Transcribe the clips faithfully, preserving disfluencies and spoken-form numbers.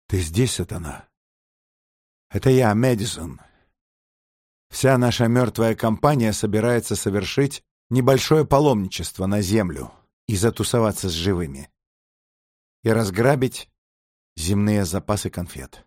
Ты здесь, сатана? Это я, Мэдисон. Вся наша мертвая компания собирается совершить небольшое паломничество на землю и затусоваться с живыми. И разграбить земные запасы конфет.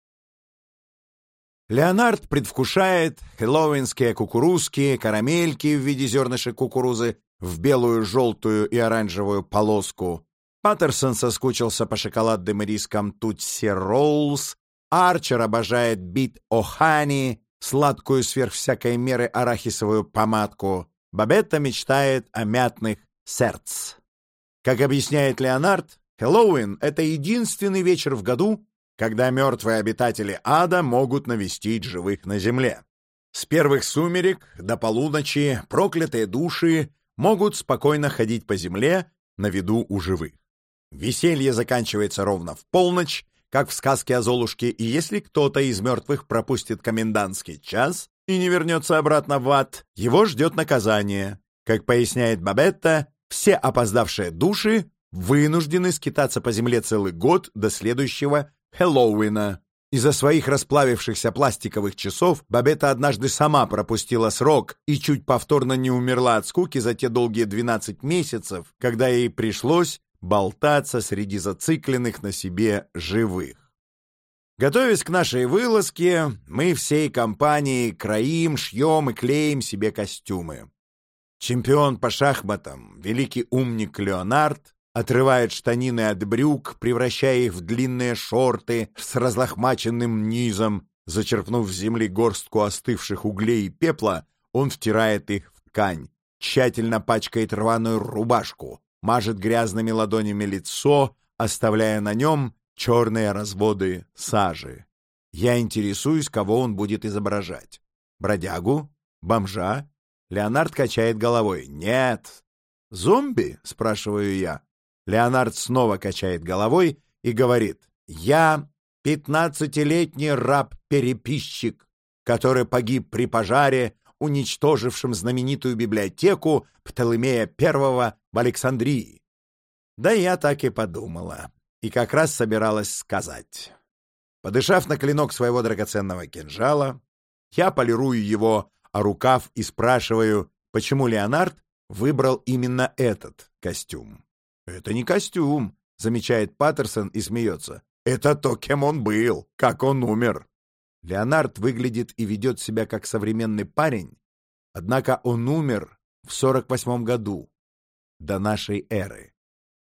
Леонард предвкушает хэллоуинские кукурузки, карамельки в виде зернышек кукурузы в белую, желтую и оранжевую полоску. Паттерсон соскучился по шоколадным рискам Тутси Роллс. Арчер обожает бит О'Хани, сладкую сверх всякой меры арахисовую помадку. Бабетта мечтает о мятных сердц. Как объясняет Леонард, Хэллоуин — это единственный вечер в году, когда мертвые обитатели ада могут навестить живых на земле. С первых сумерек до полуночи проклятые души могут спокойно ходить по земле на виду у живых. Веселье заканчивается ровно в полночь, как в сказке о Золушке, и если кто-то из мертвых пропустит комендантский час и не вернется обратно в ад, его ждет наказание. Как поясняет Бабетта, все опоздавшие души вынуждены скитаться по земле целый год до следующего Хэллоуина. Из-за своих расплавившихся пластиковых часов Бабетта однажды сама пропустила срок и чуть повторно не умерла от скуки за те долгие двенадцать месяцев, когда ей пришлось болтаться среди зацикленных на себе живых. Готовясь к нашей вылазке, мы всей компанией кроим, шьем и клеим себе костюмы. Чемпион по шахматам, великий умник Леонард, отрывает штанины от брюк, превращая их в длинные шорты с разлохмаченным низом. Зачерпнув с земли горстку остывших углей и пепла, он втирает их в ткань, тщательно пачкает рваную рубашку, мажет грязными ладонями лицо, оставляя на нем черные разводы сажи. Я интересуюсь, кого он будет изображать. Бродягу? Бомжа? Леонард качает головой. «Нет». «Зомби?» — спрашиваю я. Леонард снова качает головой и говорит: «Я пятнадцатилетний раб-переписчик, который погиб при пожаре, уничтожившем знаменитую библиотеку Птолемея Первого в Александрии». Да я так и подумала, и как раз собиралась сказать. Подышав на клинок своего драгоценного кинжала, я полирую его о рукав и спрашиваю, почему Леонард выбрал именно этот костюм. «Это не костюм», — замечает Паттерсон и смеется. «Это то, кем он был, как он умер». Леонард выглядит и ведет себя как современный парень, однако он умер в сорок восьмом году, до нашей эры.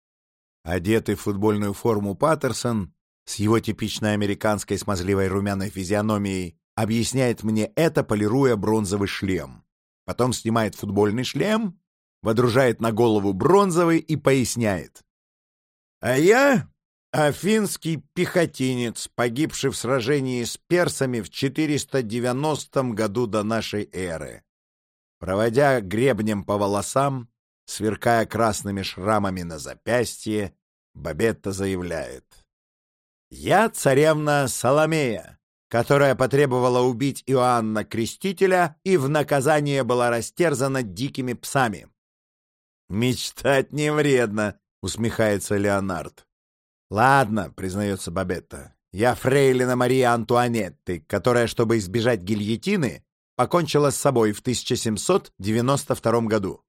Одетый в футбольную форму Паттерсон с его типичной американской смазливой румяной физиономией объясняет мне это, полируя бронзовый шлем. Потом снимает футбольный шлем, водружает на голову бронзовый и поясняет: «А я афинский пехотинец, погибший в сражении с персами в четыреста девяностом году до нашей эры». Проводя гребнем по волосам, сверкая красными шрамами на запястье, Бабетта заявляет: «Я царевна Саломея, которая потребовала убить Иоанна Крестителя и в наказание была растерзана дикими псами». «Мечтать не вредно», — усмехается Леонард. «Ладно», — признается Бабетта, — «я фрейлина Марии Антуанетты, которая, чтобы избежать гильотины, покончила с собой в тысяча семьсот девяносто втором году».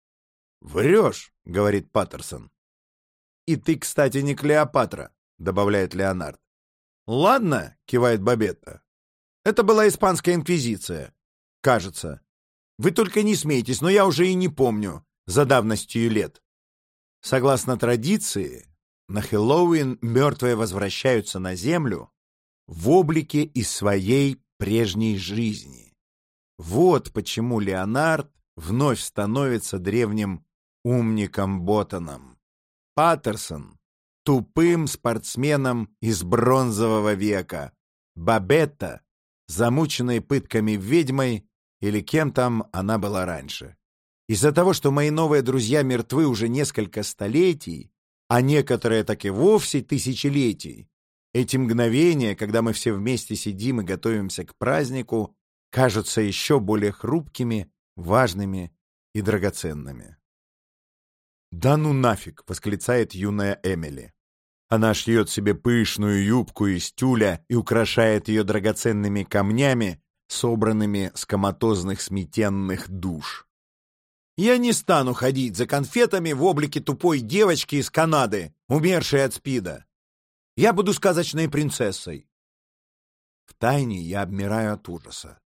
«Врешь», — говорит Паттерсон. «И ты, кстати, не Клеопатра», — добавляет Леонард. «Ладно», — кивает Бабетта. «Это была испанская инквизиция, кажется. Вы только не смейтесь, но я уже и не помню за давностью лет». Согласно традиции, на Хэллоуин мертвые возвращаются на землю в облике из своей прежней жизни. Вот почему Леонард вновь становится древним умником-ботаном. Паттерсон — тупым спортсменом из бронзового века. Бабетта — замученной пытками ведьмой или кем там она была раньше. Из-за того, что мои новые друзья мертвы уже несколько столетий, а некоторые так и вовсе тысячелетий, эти мгновения, когда мы все вместе сидим и готовимся к празднику, кажутся еще более хрупкими, важными и драгоценными. «Да ну нафиг!» — восклицает юная Эмили. Она шьет себе пышную юбку из тюля и украшает ее драгоценными камнями, собранными с коматозных сметенных душ. Я не стану ходить за конфетами в облике тупой девочки из Канады, умершей от СПИДа. Я буду сказочной принцессой. Втайне я обмираю от ужаса.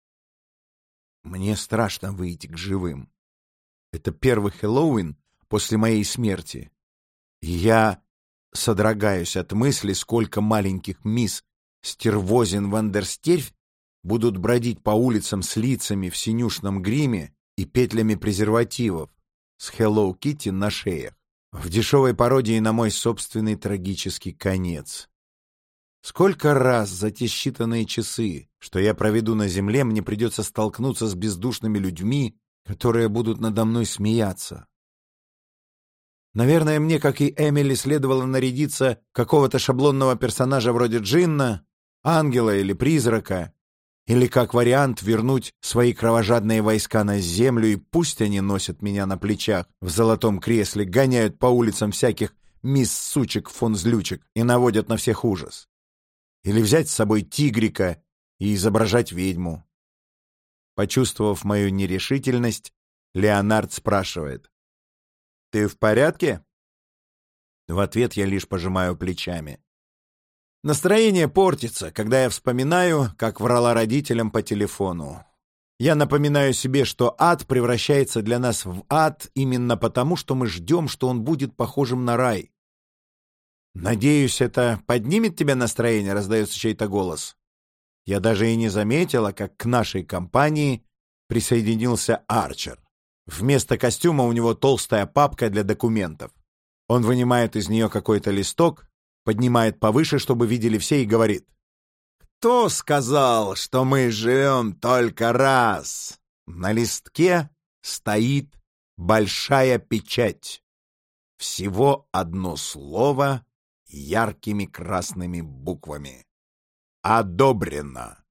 Мне страшно выйти к живым. Это первый Хэллоуин после моей смерти. И я содрогаюсь от мысли, сколько маленьких мисс Стервозин-Вандерстерфь будут бродить по улицам с лицами в синюшном гриме и петлями презервативов с Hello Kitty на шеях, в дешевой пародии на мой собственный трагический конец. Сколько раз за те считанные часы, что я проведу на земле, мне придется столкнуться с бездушными людьми, которые будут надо мной смеяться. Наверное, мне, как и Эмили, следовало нарядиться какого-то шаблонного персонажа вроде Джинна, ангела или призрака, или, как вариант, вернуть свои кровожадные войска на землю, и пусть они носят меня на плечах в золотом кресле, гоняют по улицам всяких мисс-сучек-фон-злючек и наводят на всех ужас. Или взять с собой тигрика и изображать ведьму. Почувствовав мою нерешительность, Леонард спрашивает: «Ты в порядке?» В ответ я лишь пожимаю плечами. Настроение портится, когда я вспоминаю, как врала родителям по телефону. Я напоминаю себе, что ад превращается для нас в ад именно потому, что мы ждем, что он будет похожим на рай. «Надеюсь, это поднимет тебе настроение?» — раздается чей-то голос. Я даже и не заметила, как к нашей компании присоединился Арчер. Вместо костюма у него толстая папка для документов. Он вынимает из нее какой-то листок, поднимает повыше, чтобы видели все, и говорит: «Кто сказал, что мы живем только раз?» На листке стоит большая печать. Всего одно слово яркими красными буквами: «Одобрено».